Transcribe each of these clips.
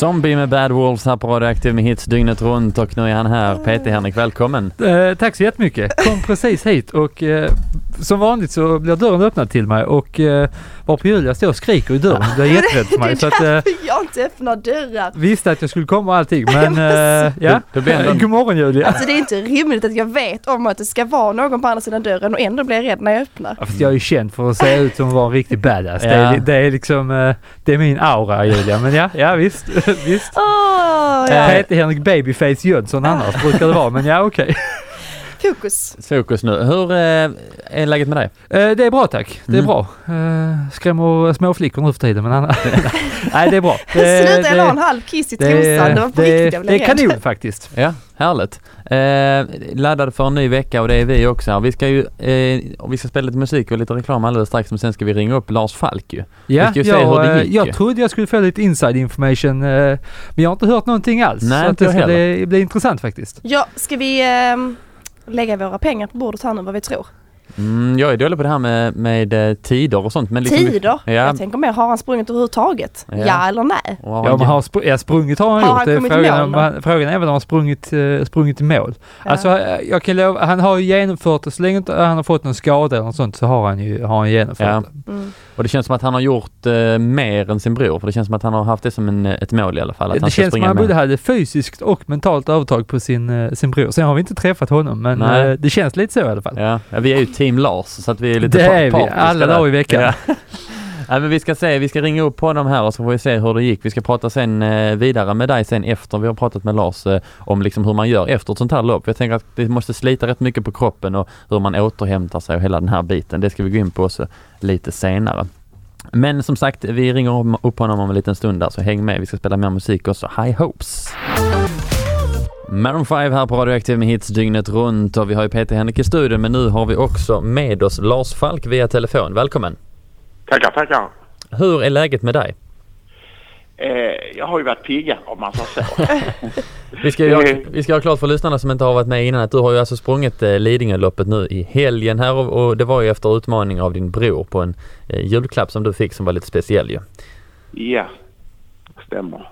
Zombie med Bad Wolves här på Radioaktiv med hits dygnet runt och nu är han här. Peter Henrik, välkommen. Tack så jättemycket. Kom precis hit och som vanligt så blir dörren öppnad till mig och var på Julia står och skriker i dörren. Det är jätterädd för mig. Det är så att, jag inte öppnar dörrar. Visste att jag skulle komma och allting, men ja. God morgon Julia. Alltså det är inte rimligt att jag vet om att det ska vara någon på andra sidan dörren och ändå blir jag rädd när jag öppnar. Ja, jag är ju känd för att se ut som att vara en riktig badass. Ja. Det är liksom, det är min aura Julia, men ja visst. Visst. Peter Henrik Babyface Jönsson annars brukar det vara, men ja okej. Fokus nu. Hur är läget med dig? Det är bra tack. Det är bra. Skrämmer små flickor nu för tiden, men nej det är bra. Sluta jag la en halv kiss i trosan. Det var på riktigt. Det är kanon faktiskt. Ja, härligt. Laddade för en ny vecka och det är vi också här. Vi ska spela lite musik och lite reklam alldeles strax, men sen ska vi ringa upp Lars Falk ju. Ja, vi ska se hur det gick. Jag trodde jag skulle få lite inside information, men jag har inte hört någonting alls. Nej, så att det ska bli intressant faktiskt. Ja, ska vi lägga våra pengar på bordet här nu, vad vi tror? Jag är dålig på det här med tider och sånt. Men liksom tider? Ja. Jag tänker mer, har han sprungit överhuvudtaget? Ja eller nej? Ja, men sprungit har han gjort. Frågan är väl om han har sprungit i mål. Ja. Alltså, jag kan lova, han har ju genomfört det. Så länge inte han har fått någon skada eller något sånt så har han genomfört det. Och det känns som att han har gjort mer än sin bror. För det känns som att han har haft det som ett mål i alla fall. Att det känns som att han både hade fysiskt och mentalt övertag på sin bror. Sen har vi inte träffat honom, men det känns lite så i alla fall. Ja, vi är ju Team Lars så att vi är lite det är vi, alla dagar i veckan. Ja. Ja, men vi ska ringa upp på dem här och så får vi se hur det gick. Vi ska prata sen vidare med dig sen efter vi har pratat med Lars om liksom hur man gör efter ett sånt här lopp. Jag tänker att det måste slita rätt mycket på kroppen och hur man återhämtar sig och hela den här biten. Det ska vi gå in på också lite senare. Men som sagt, vi ringer upp honom om en liten stund där, så häng med. Vi ska spela mer musik också. High Hopes. Maroon 5 här på Radioaktiv med hits dygnet runt och vi har ju Peter Henrik i studion, men nu har vi också med oss Lars Falk via telefon. Välkommen. Tackar. Hur är läget med dig? Jag har ju varit pigga om man sa så. Vi ska ha klart för lyssnarna som inte har varit med innan att du har ju alltså sprungit Lidingöloppet nu i helgen här och det var ju efter utmaning av din bror på en julklapp som du fick som var lite speciell ju. Ja, stämmer.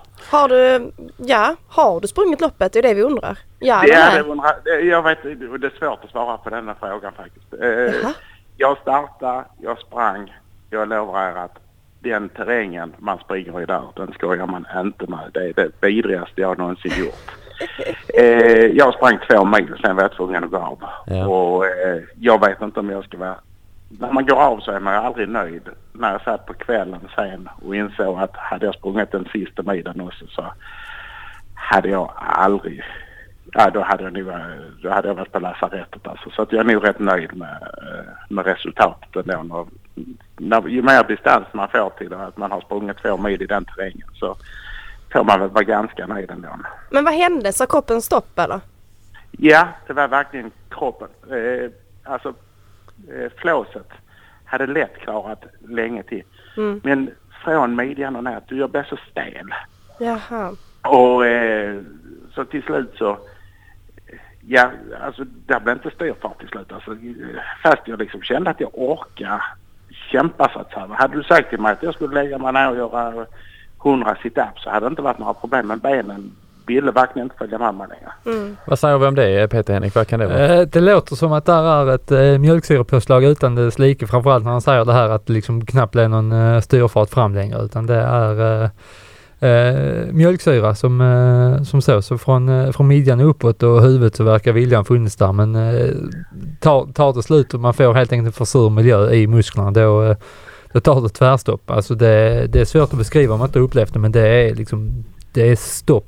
Har du sprungit loppet? Det är det vi undrar. Jag vet, det är svårt att svara på denna frågan faktiskt. Jag startade, jag sprang, jag lovar att den terrängen man springer i där, den skojar man inte med. Det är det vidrigaste jag någonsin gjort. Jag sprang 2 mil, sen var jag tvungen att gå av. Ja. Och jag vet inte om jag ska vara... När man går av så är man aldrig nöjd. När jag satt på kvällen sen och insåg att hade jag sprungit den sista milen också så hade jag aldrig... Ja, då hade jag varit på lasarettet alltså. Så att jag är nog rätt nöjd med resultatet ändå. Ju mer distans man får till att man har sprungit 2 mil i den terrängen så får man väl vara ganska nöjd ändå. Men vad hände? Så kroppen stopp eller? Ja, det var verkligen kroppen. Flåset hade lätt klarat länge till. Men från midjan och ner, jag blev så stel. Jaha. Och så till slut så ja, alltså det blev inte styrfart till slut. Alltså, fast jag liksom kände att jag orkar kämpa så att säga. Hade du sagt till mig att jag skulle lägga mig ner och göra 100 sit-ups så hade det inte varit några problem med benen. Ville verkligen inte följa med mig längre. Vad säger vi om det, Peter Henrik? Vad kan det vara? Det låter som att det är ett mjölksyrepåslag utan dess like. Framförallt när han säger det här att det liksom knappt är någon styrfart fram längre. Utan det är mjölksyra som så från midjan uppåt och huvudet så verkar viljan funnits där. Men tar det slut och man får helt enkelt en för sur miljö i musklerna då tar det tvärstopp. Alltså det är svårt att beskriva om man inte upplevt det, men det är liksom... Det är stopp.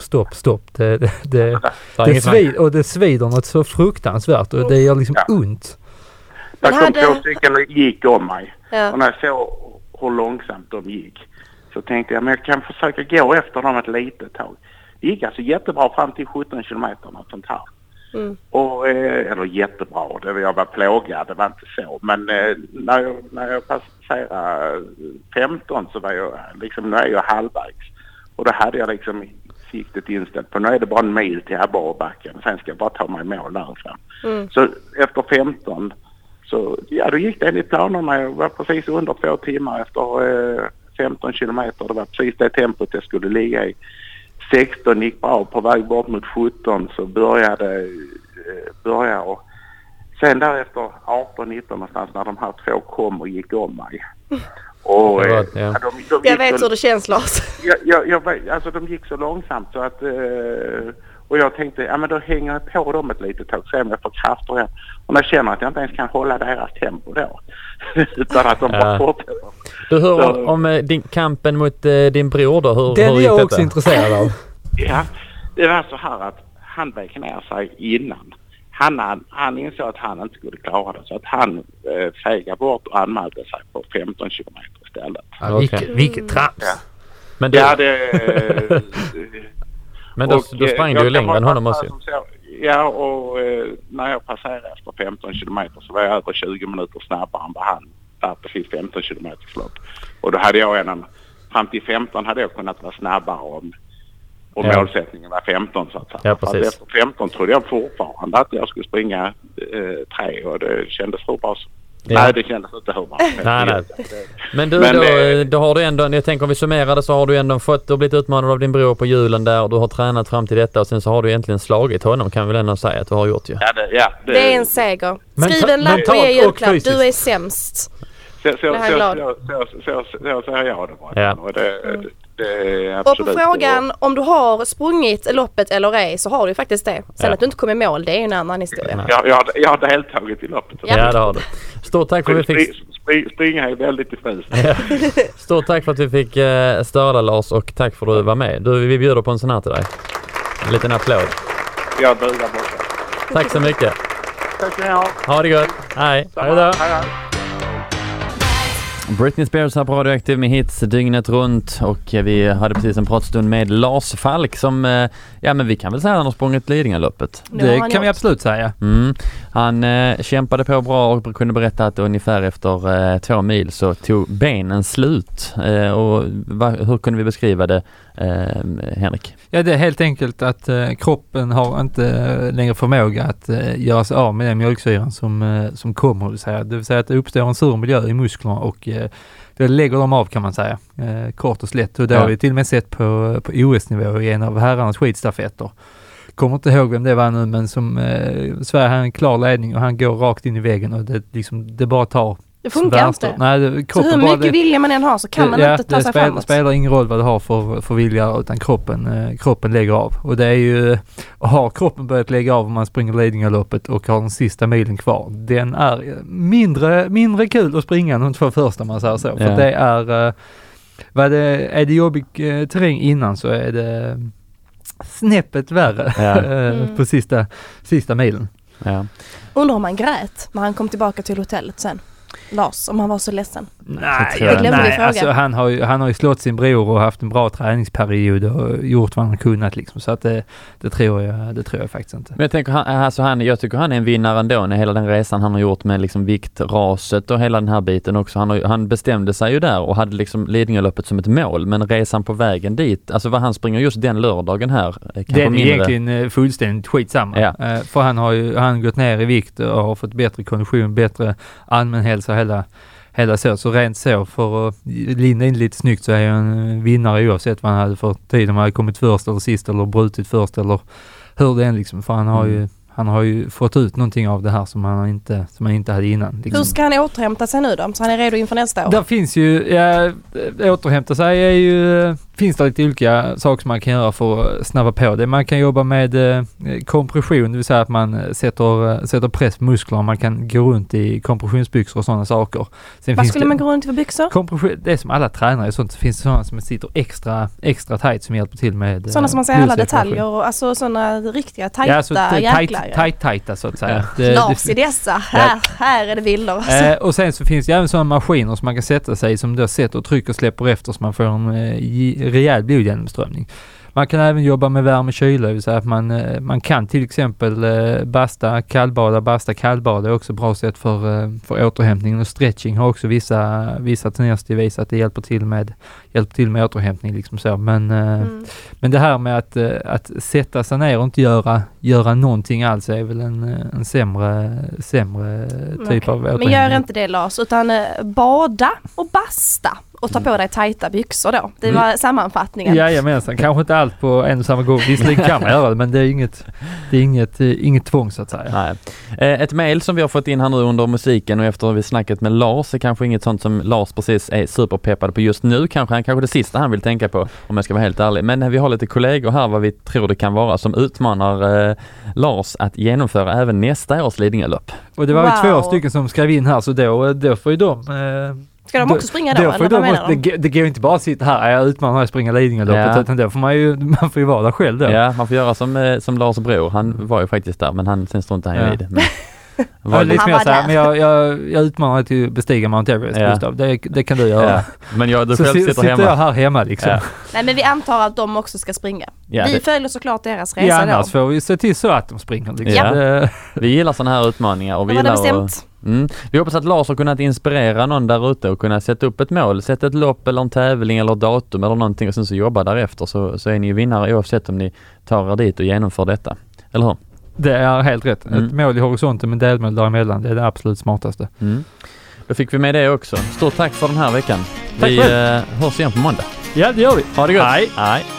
Det svider något så fruktansvärt och det gör liksom ont. Det kom 2 stycken och gick om mig. Ja. Och när jag såg hur långsamt de gick så tänkte jag, men jag kan försöka gå efter dem ett litet tag. Det gick alltså jättebra fram till 17 kilometer något sånt här. Och, eller jättebra, jag var plågad, det var inte så. Men när jag passerade 15 så var jag liksom, nu är jag halvvägs. Och då hade jag liksom siktet inställt på, nu är det bara en mil till Abborrbacken. Sen ska jag bara ta mig i mål därifrån. Så efter 15 så, ja då gick det enligt planerna. Jag var precis under 2 timmar efter 15 kilometer. Det var precis det tempot jag skulle ligga i. 16 gick bra, på väg bort mot 17 så började och sen därefter 18-19 någonstans när de här 2 kom och gick om mig. Och jag vet hur det känns, Lars. Alltså de gick så långsamt så att och jag tänkte, ja men då hänger jag på dem ett litet tag, så jag får krafter igen. Och jag känner att jag inte ens kan hålla deras tempo då. Utan att de bara fortsätter. Du hör om din kampen mot din bror då? Hur Den är gick jag detta? också intresserad av. Ja, det var så här att han vek ner sig innan. Han insåg att han inte skulle klara det, så att han fegade bort och anmälde sig på 15 kilometer istället. Ja, vilket trams. Ja. Men du, men då sprang du ju längre än honom också. Ja, och när jag passerade efter 15 kilometer så var jag över 20 minuter snabbare än vad han där precis 15 kilometers lopp. Och då hade jag fram till 15 hade jag kunnat vara snabbare och målsättningen var 15 så att säga. Ja, precis. Efter 15 trodde jag fortfarande att jag skulle springa 3 och det kändes hur bra. Ja. Nej, det kändes inte hur bra. Nej. Men då har du ändå, jag tänker om vi summerar det, så har du ändå du har blivit utmanad av din bror på julen där och du har tränat fram till detta och sen så har du egentligen slagit honom, kan vi väl ändå säga att du har gjort ju. Det är en seger. Skriv en lapp och ge julklapp. Du är sämst. Så säger jag det bara. Ja. Och det är absolut. Och på frågan om du har sprungit loppet eller ej, så har du faktiskt det. Sen att du inte kom i mål, det är ju en annan historia. Jag har deltagit i loppet. Ja, det har du. Stort tack för att vi fick... Springa är väldigt diffust. Ja. Stort tack för att vi fick störa, Lars, och tack för att du var med. Vi bjuder på en sån här till dig. En liten applåd. Jag bugar borta. Tack så mycket. Tack ska ni ha. Ha det gott. Hej. Hej då. Hej. Britney Spears här på Radioaktiv med hits dygnet runt, och vi hade precis en pratstund med Lars Falk som, men vi kan väl säga att han har sprungit Lidingöloppet. Det kan vi absolut säga. Han kämpade på bra och kunde berätta att ungefär efter 2 mil så tog benen slut. Och hur kunde vi beskriva det, Henrik? Ja, det är helt enkelt att kroppen har inte längre förmåga att göra sig av med den mjölksyran som kommer. Det vill säga att det uppstår en sur miljö i musklerna och det lägger dem av, kan man säga. Kort och slätt. Och det har vi till och med sett på OS-nivå i en av herrarnas skidstafetter. Kommer inte ihåg vem det var nu, men som Sverige har en klar ledning och han går rakt in i väggen och det bara tar. Det funkar inte. Nej, så hur mycket vilja man än har så kan man inte ta sig framåt. Det spelar ingen roll vad du har för vilja, utan kroppen lägger av. Och det är ju, har kroppen börjat lägga av om man springer Lidingöloppet och har den sista milen kvar. Den är mindre kul att springa än de 2 första, man säger så. För det är det jobbig terräng innan, så är det snäppet värre på sista milen. Ja. Undrar om han grät när han kom tillbaka till hotellet sen. Lars, om han var så ledsen. Nej, alltså han har ju slått sin bror och haft en bra träningsperiod och gjort vad han kunnat liksom, så att det tror jag faktiskt inte. Men jag tänker jag tycker han är en vinnare ändå, när hela den resan han har gjort med liksom viktraset och hela den här biten också. Han bestämde sig ju där och hade liksom Lidingöloppet som ett mål, men resan på vägen dit, alltså vad han springer just den lördagen här, det är egentligen fullständigt skitsamma. Ja. För han har gått ner i vikt och har fått bättre kondition, bättre allmän hälsa, hela så rent så, för att linda in lite snyggt, så är jag en vinnare oavsett vad han hade för tid, om han hade kommit först eller sist eller brutit först eller hur det än liksom, för han har ju fått ut någonting av det här som han inte hade innan. Liksom. Hur ska han återhämta sig nu då? Så han är redo inför nästa år? Där finns ju, återhämta sig finns det lite olika saker som man kan göra för att snabba på det. Man kan jobba med kompression, det vill säga att man sätter press på musklerna. Man kan gå runt i kompressionsbyxor och sådana saker. Vad skulle man gå runt i för byxor? Kompression, det är som alla tränare, sånt. Det finns sådana som sitter extra tight som hjälper till med sådana som man ser alla detaljer, och alltså sådana riktiga tajta jäklar. Tajta så att säga. Knas i dessa. Här är det bilder. Alltså. Och sen så finns det även sådana maskiner som man kan sätta sig, som då sätter och trycker och släpper efter, så man får en rejäl blodgenomströmning. Man kan även jobba med värme och kyla, det vill säga att man kan till exempel basta kallbada är också bra sätt för återhämtning, och stretching har också vissa tendenser till att visa att det hjälper till med återhämtning liksom så. Men det här med att sätta sig ner och inte göra någonting alls är väl en sämre typ av återhämtning. Men gör inte det, Lars, utan bada och basta och ta på dig tajta byxor då. Det var sammanfattningen. Jajamensan, kanske inte allt på en och samma gång. Visserligen kan man göra det, men det är inget tvång så att säga. Nej. Ett mejl som vi har fått in här nu under musiken och efter vi snackat med Lars är kanske inget sånt som Lars precis är superpeppad på just nu. Kanske det sista han vill tänka på, om jag ska vara helt ärlig. Men vi har lite kollegor här vad vi tror det kan vara som utmanar Lars att genomföra även nästa års Lidingölopp. Och det var ju 2 stycken som skrev in här, så då får ju de... Ska de också springa då? Eller det går ju inte bara att sitta här, jag utmanar att springa Lidingöloppet, utan då får man får ju vara där själv då. Ja, man får göra som Lars bror. Han var ju faktiskt där, men sen står inte han vid. Men jag utmanar dig till att bestiga Mount Everest, Gustav. Det kan du göra. Ja. Men du själv sitter hemma. Jag här hemma liksom. Ja. Nej, men vi antar att de också ska springa. Ja, vi följer såklart deras resa. Ja, annars får vi se till så att de springer. Liksom. Ja. Vi gillar sådana här utmaningar. Och vi vi hoppas att Lars har kunnat inspirera någon där ute och kunna sätta upp ett mål, sätta ett lopp eller en tävling eller datum eller någonting och sen så jobba därefter, så är ni vinnare oavsett om ni tar er dit och genomför detta. Eller hur? Det är helt rätt. Ett mål i horisonten med delmål däremellan, det är det absolut smartaste. Då fick vi med det också. Stort tack för den här veckan. Vi hörs igen på måndag. Ja, det gör vi. Ha det gott. Hej.